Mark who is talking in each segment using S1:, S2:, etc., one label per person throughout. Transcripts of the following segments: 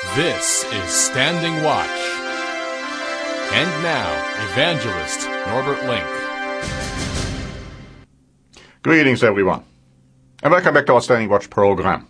S1: This is Standing Watch. And now, Evangelist Norbert Link.
S2: Greetings, everyone, and welcome back to our Standing Watch program.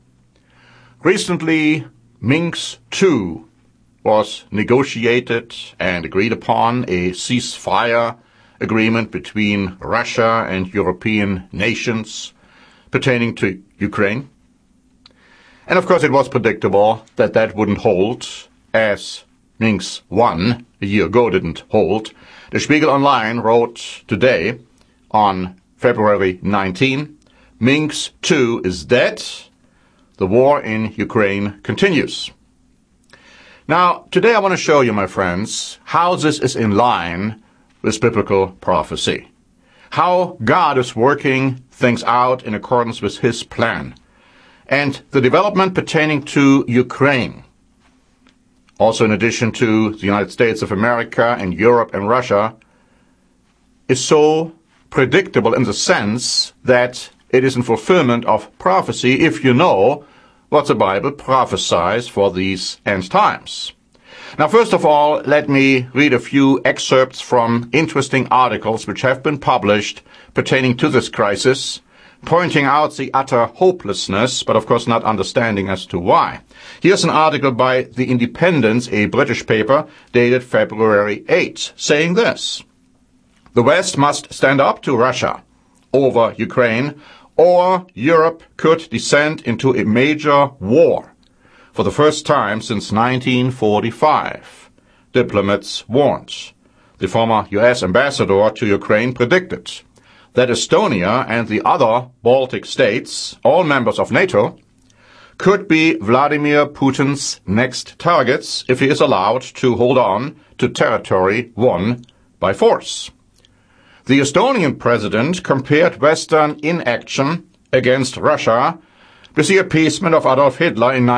S2: Recently, Minsk II was negotiated and agreed upon, a ceasefire agreement between Russia and European nations pertaining to Ukraine. And of course it was predictable that that wouldn't hold, as Minsk I a year ago didn't hold. The Spiegel Online wrote today, on February 19, Minsk II is dead. The war in Ukraine continues. Now, today I want to show you, my friends, how this is in line with biblical prophecy. How God is working things out in accordance with His plan. And the development pertaining to Ukraine, also in addition to the United States of America and Europe and Russia, is so predictable in the sense that it is in fulfillment of prophecy if you know what the Bible prophesies for these end times. Now, first of all, let me read a few excerpts from interesting articles which have been published pertaining to this crisis, pointing out the utter hopelessness, but of course not understanding as to why. Here's an article by The Independent, a British paper, dated February 8, saying this: "The West must stand up to Russia over Ukraine, or Europe could descend into a major war for the first time since 1945, diplomats warned." The former U.S. ambassador to Ukraine predicted that Estonia and the other Baltic states, all members of NATO, could be Vladimir Putin's next targets if he is allowed to hold on to territory won by force. The Estonian president compared Western inaction against Russia with the appeasement of Adolf Hitler in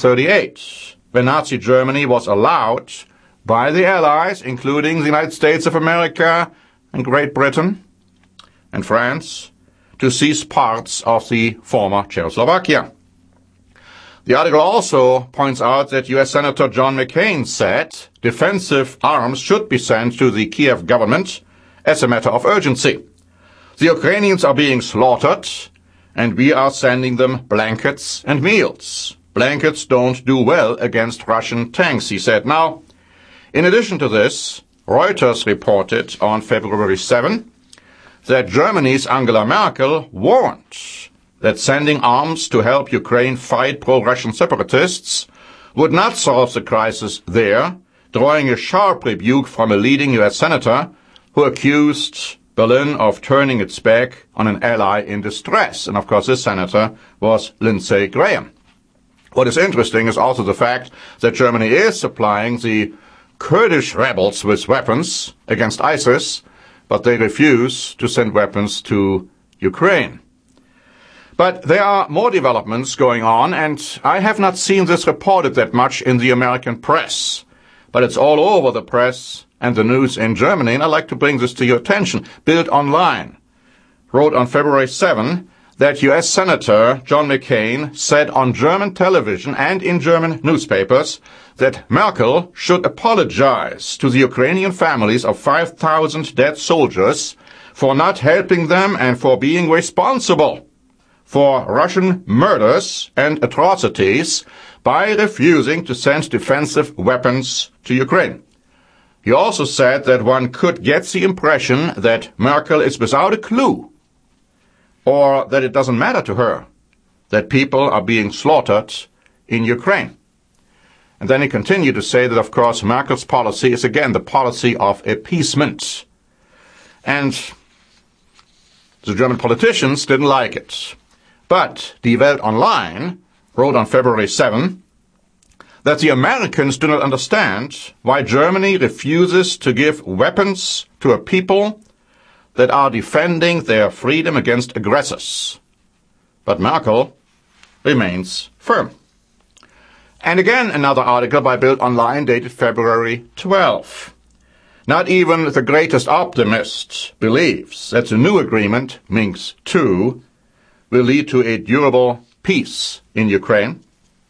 S2: 1938, when Nazi Germany was allowed by the Allies, including the United States of America and Great Britain and France, to seize parts of the former Czechoslovakia. The article also points out that U.S. Senator John McCain said defensive arms should be sent to the Kiev government as a matter of urgency. The Ukrainians are being slaughtered, and we are sending them blankets and meals. Blankets don't do well against Russian tanks, he said. Now, in addition to this, Reuters reported on February 7 that Germany's Angela Merkel warned that sending arms to help Ukraine fight pro-Russian separatists would not solve the crisis there, drawing a sharp rebuke from a leading U.S. senator who accused Berlin of turning its back on an ally in distress. And of course this senator was Lindsey Graham. What is interesting is also the fact that Germany is supplying the Kurdish rebels with weapons against ISIS, but they refuse to send weapons to Ukraine. But there are more developments going on, and I have not seen this reported that much in the American press. But it's all over the press and the news in Germany, and I'd like to bring this to your attention. Bild Online wrote on February 7 that U.S. Senator John McCain said on German television and in German newspapers that Merkel should apologize to the Ukrainian families of 5,000 dead soldiers for not helping them and for being responsible for Russian murders and atrocities by refusing to send defensive weapons to Ukraine. He also said that one could get the impression that Merkel is without a clue, or that it doesn't matter to her that people are being slaughtered in Ukraine. And then he continued to say that, of course, Merkel's policy is again the policy of appeasement. And the German politicians didn't like it. But Die Welt Online wrote on February 7 that the Americans do not understand why Germany refuses to give weapons to a people that are defending their freedom against aggressors. But Merkel remains firm. And again, another article by Bild Online dated February 12. Not even the greatest optimist believes that the new agreement, Minsk II, will lead to a durable peace in Ukraine.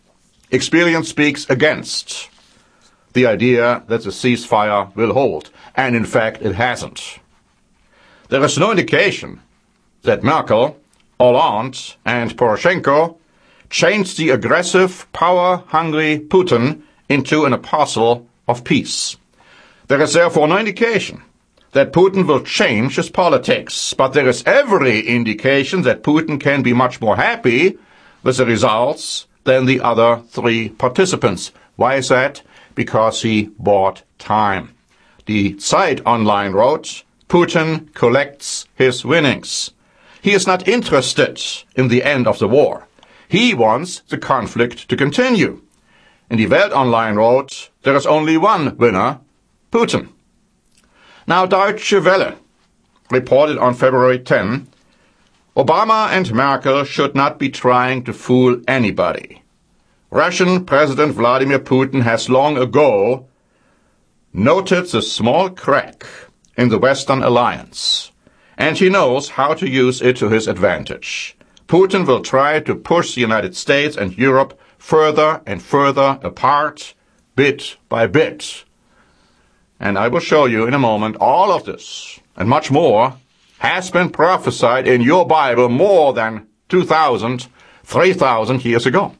S2: Experience speaks against the idea that the ceasefire will hold, and in fact it hasn't. There is no indication that Merkel, Hollande, and Poroshenko changed the aggressive, power-hungry Putin into an apostle of peace. There is therefore no indication that Putin will change his politics, but there is every indication that Putin can be much more happy with the results than the other three participants. Why is that? Because he bought time. The Zeit Online wrote, Putin collects his winnings. He is not interested in the end of the war. He wants the conflict to continue. And Die Welt Online wrote, there is only one winner, Putin. Now Deutsche Welle reported on February 10, Obama and Merkel should not be trying to fool anybody. Russian President Vladimir Putin has long ago noted the small crack in the Western alliance, and he knows how to use it to his advantage. Putin will try to push the United States and Europe further and further apart, bit by bit. And I will show you in a moment all of this and much more has been prophesied in your Bible more than 2,000, 3,000 years ago.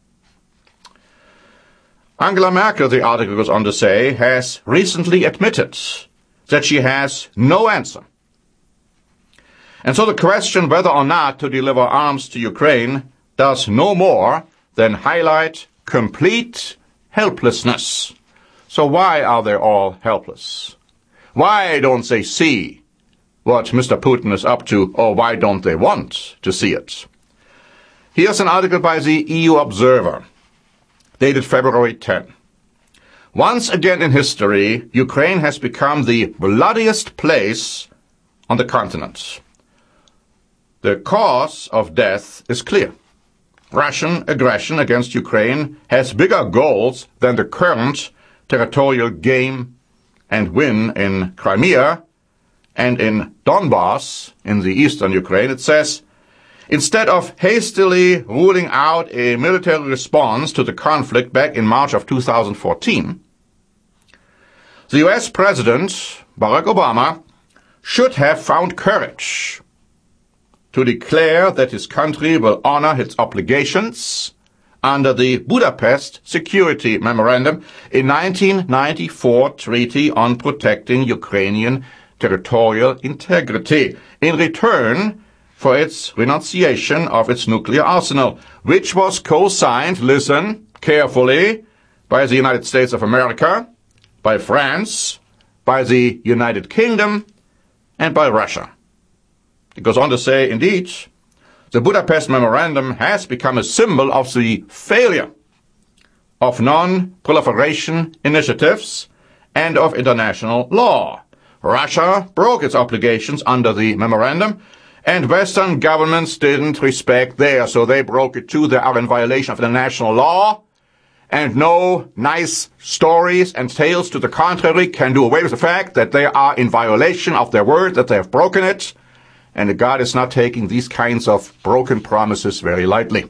S2: Angela Merkel, the article goes on to say, has recently admitted that she has no answer. And so the question whether or not to deliver arms to Ukraine does no more than highlight complete helplessness. So why are they all helpless? Why don't they see what Mr. Putin is up to, or why don't they want to see it? Here's an article by the EU Observer, dated February 10. Once again in history, Ukraine has become the bloodiest place on the continent. The cause of death is clear. Russian aggression against Ukraine has bigger goals than the current territorial game and win in Crimea and in Donbass in the eastern Ukraine. It says, instead of hastily ruling out a military response to the conflict back in March of 2014, the US President Barack Obama should have found courage to declare that his country will honor its obligations under the Budapest Security Memorandum, a 1994 treaty on protecting Ukrainian territorial integrity, in return for its renunciation of its nuclear arsenal, which was co-signed, listen carefully, by the United States of America, by France, by the United Kingdom, and by Russia. It goes on to say, indeed, the Budapest Memorandum has become a symbol of the failure of non-proliferation initiatives and of international law. Russia broke its obligations under the memorandum, and Western governments didn't respect theirs, so they broke it too. They are in violation of international law, and no nice stories and tales to the contrary can do away with the fact that they are in violation of their word, that they have broken it. And God is not taking these kinds of broken promises very lightly.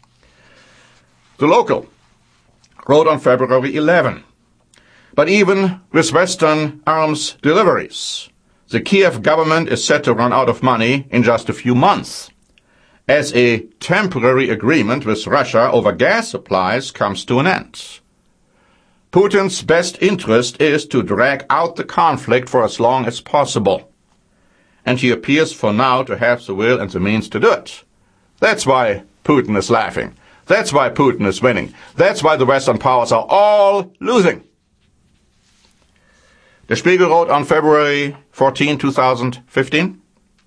S2: The Local wrote on February 11, but even with Western arms deliveries, the Kiev government is set to run out of money in just a few months, as a temporary agreement with Russia over gas supplies comes to an end. Putin's best interest is to drag out the conflict for as long as possible. And he appears for now to have the will and the means to do it. That's why Putin is laughing. That's why Putin is winning. That's why the Western powers are all losing. Der Spiegel wrote on February 14, 2015,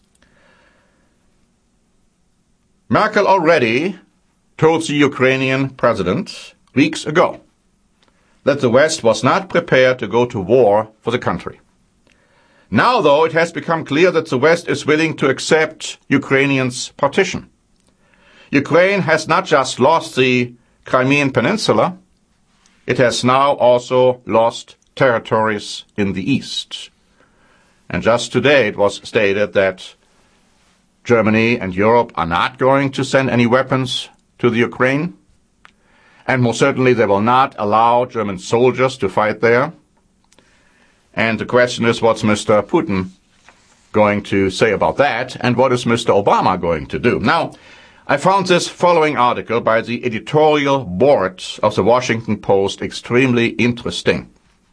S2: Merkel already told the Ukrainian president weeks ago that the West was not prepared to go to war for the country. Now, though, it has become clear that the West is willing to accept Ukrainians' partition. Ukraine has not just lost the Crimean Peninsula, it has now also lost territories in the east. And just today it was stated that Germany and Europe are not going to send any weapons to the Ukraine. And most certainly they will not allow German soldiers to fight there. And the question is, what's Mr. Putin going to say about that? And what is Mr. Obama going to do? Now, I found this following article by the editorial board of the Washington Post extremely interesting.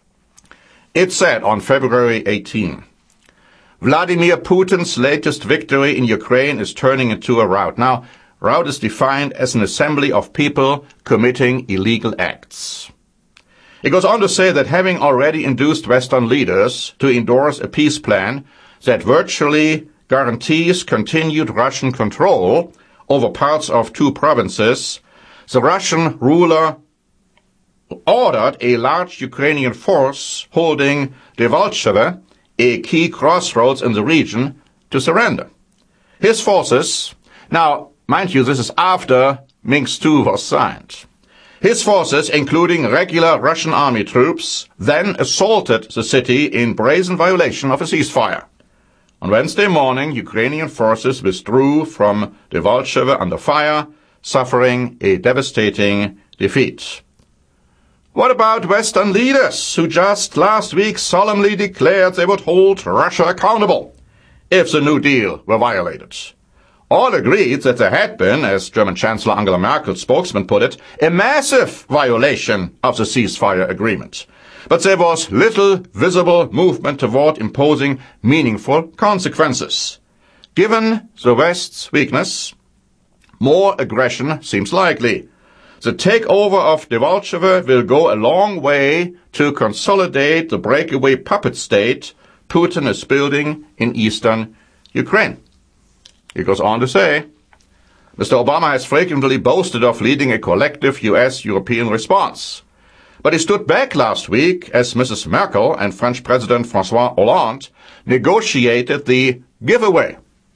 S2: It said on February 18, Vladimir Putin's latest victory in Ukraine is turning into a rout. Now, rout is defined as an assembly of people committing illegal acts. It goes on to say that having already induced Western leaders to endorse a peace plan that virtually guarantees continued Russian control over parts of 2 provinces, the Russian ruler ordered a large Ukrainian force holding Debaltseve, a key crossroads in the region, to surrender. His forces, now, mind you, this is after Minsk II was signed. His forces, including regular Russian army troops, then assaulted the city in brazen violation of a ceasefire. On Wednesday morning, Ukrainian forces withdrew from Debaltseve under fire, suffering a devastating defeat. What about Western leaders who just last week solemnly declared they would hold Russia accountable if the New Deal were violated? All agreed that there had been, as German Chancellor Angela Merkel's spokesman put it, a massive violation of the ceasefire agreement. But there was little visible movement toward imposing meaningful consequences. Given the West's weakness, more aggression seems likely. The takeover of Debaltseve will go a long way to consolidate the breakaway puppet state Putin is building in eastern Ukraine. He goes on to say, Mr. Obama has frequently boasted of leading a collective U.S.-European response. But he stood back last week as Mrs. Merkel and French President François Hollande negotiated the giveaway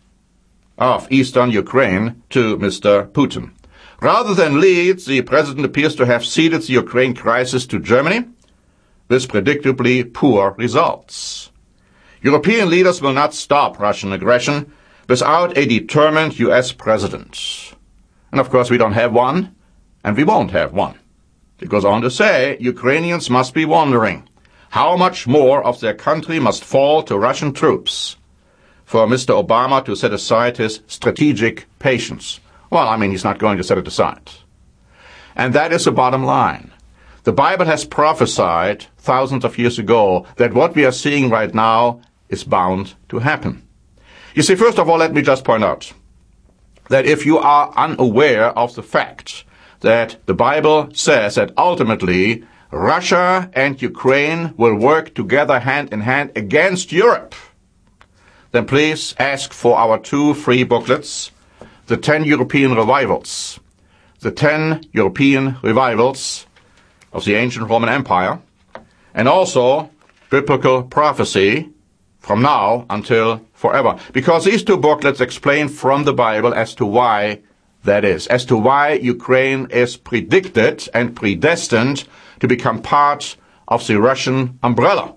S2: of eastern Ukraine to Mr. Putin. Rather than lead, the president appears to have ceded the Ukraine crisis to Germany, with predictably poor results. European leaders will not stop Russian aggression without a determined U.S. president. And of course we don't have one, and we won't have one. It goes on to say, Ukrainians must be wondering how much more of their country must fall to Russian troops for Mr. Obama to set aside his strategic patience. Well, I mean, he's not going to set it aside. And that is the bottom line. The Bible has prophesied thousands of years ago that what we are seeing right now is bound to happen. You see, first of all, let me just point out that if you are unaware of the fact that the Bible says that ultimately Russia and Ukraine will work together hand in hand against Europe, then please ask for our 2 free booklets, the 10 European Revivals, the 10 European Revivals of the ancient Roman Empire, and also Biblical Prophecy from now until forever. Because these 2 booklets explain from the Bible as to why that is, as to why Ukraine is predicted and predestined to become part of the Russian umbrella.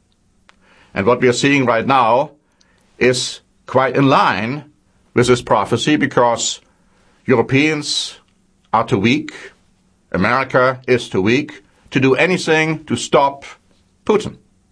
S2: And what we are seeing right now is quite in line with this prophecy, because Europeans are too weak, America is too weak to do anything to stop Putin.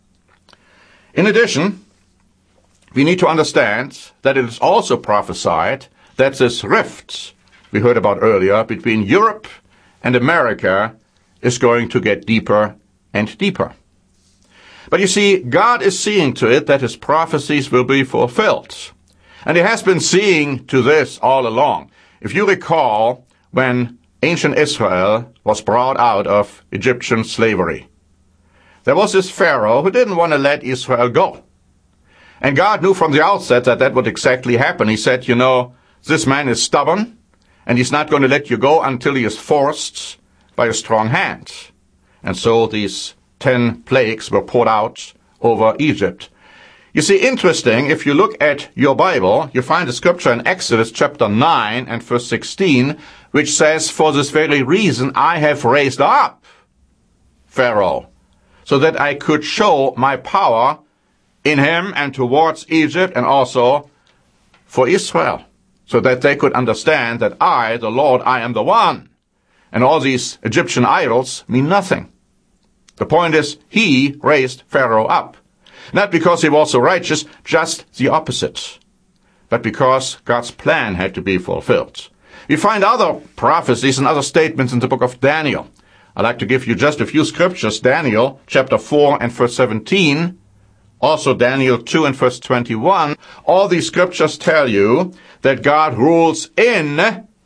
S2: In addition, we need to understand that it is also prophesied that this rift we heard about earlier between Europe and America is going to get deeper and deeper. But you see, God is seeing to it that his prophecies will be fulfilled. And he has been seeing to this all along. If you recall, when ancient Israel was brought out of Egyptian slavery, there was this Pharaoh who didn't want to let Israel go. And God knew from the outset that that would exactly happen. He said, you know, this man is stubborn, and he's not going to let you go until he is forced by a strong hand. And so these 10 plagues were poured out over Egypt. You see, interesting, if you look at your Bible, you find a scripture in Exodus chapter 9 and verse 16, which says, for this very reason I have raised up Pharaoh, so that I could show my power in him and towards Egypt, and also for Israel, so that they could understand that I, the Lord, I am the one. and all these Egyptian idols mean nothing. The point is, he raised Pharaoh up. Not because he was so righteous, just the opposite. But because God's plan had to be fulfilled. We find other prophecies and other statements in the book of Daniel. I'd like to give you just a few scriptures. Daniel chapter 4 and verse 17. Also Daniel 2 and verse 21. All these scriptures tell you that God rules in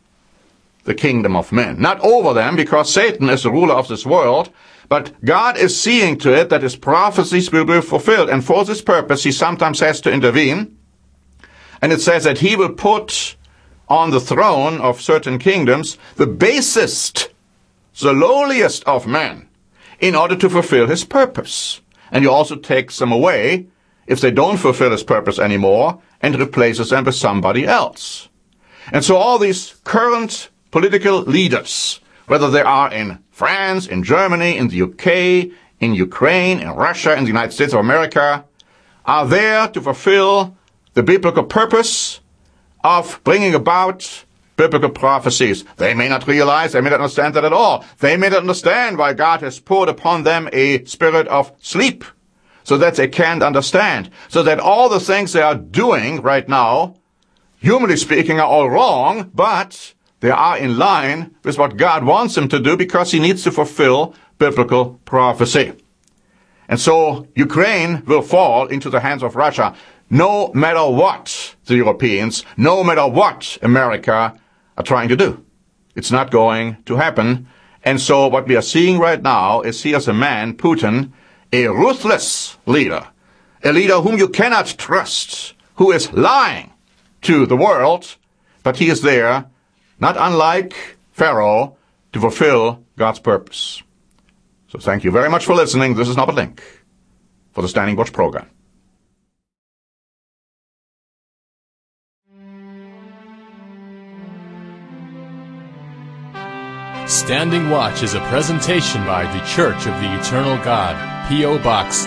S2: the kingdom of men. Not over them, because Satan is the ruler of this world. But God is seeing to it that his prophecies will be fulfilled. And for this purpose, he sometimes has to intervene. And it says that he will put on the throne of certain kingdoms the basest, the lowliest of men, in order to fulfill his purpose. And he also takes them away if they don't fulfill his purpose anymore and replaces them with somebody else. And so all these current political leaders, whether they are in France, in Germany, in the UK, in Ukraine, in Russia, in the United States of America, are there to fulfill the biblical purpose of bringing about biblical prophecies. They may not realize, they may not understand that at all. They may not understand why God has poured upon them a spirit of sleep, so that they can't understand. So that all the things they are doing right now, humanly speaking, are all wrong, but they are in line with what God wants them to do, because he needs to fulfill biblical prophecy. And so Ukraine will fall into the hands of Russia, no matter what the Europeans, no matter what America are trying to do. It's not going to happen. And so what we are seeing right now is here's a man, Putin, a ruthless leader, a leader whom you cannot trust, who is lying to the world, but he is there, not unlike Pharaoh, to fulfill God's purpose. So thank you very much for listening. This is Norbert Link for the Standing Watch program.
S1: Standing Watch is a presentation by The Church of the Eternal God, P.O. Box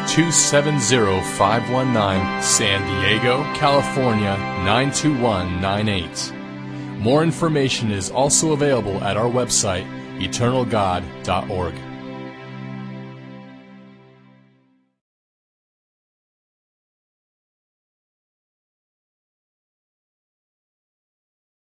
S1: 270519, San Diego, California 92198. More information is also available at our website, eternalgod.org.